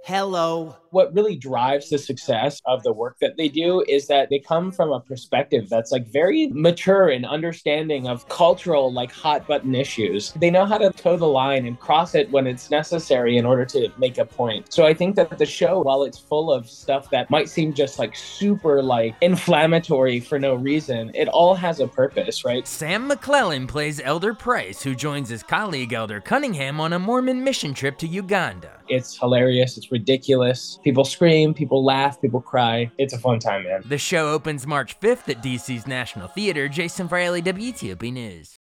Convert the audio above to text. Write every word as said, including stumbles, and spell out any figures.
Hello. What really drives the success of the work that they do is that they come from a perspective that's like very mature and understanding of cultural, like hot button issues. They know how to toe the line and cross it when it's necessary in order to make a point. So I think that the show, while it's full of stuff that might seem just like super like inflammatory for no reason, it all has a purpose, right? Sam McClellan plays Elder Price, who joins his colleague Elder Cunningham on a Mormon mission trip to Uganda. It's hilarious. It's ridiculous. People scream, people laugh, people cry. It's a fun time, man. The show opens March fifth at D C's National Theater. Jason Fraley, W T O P News.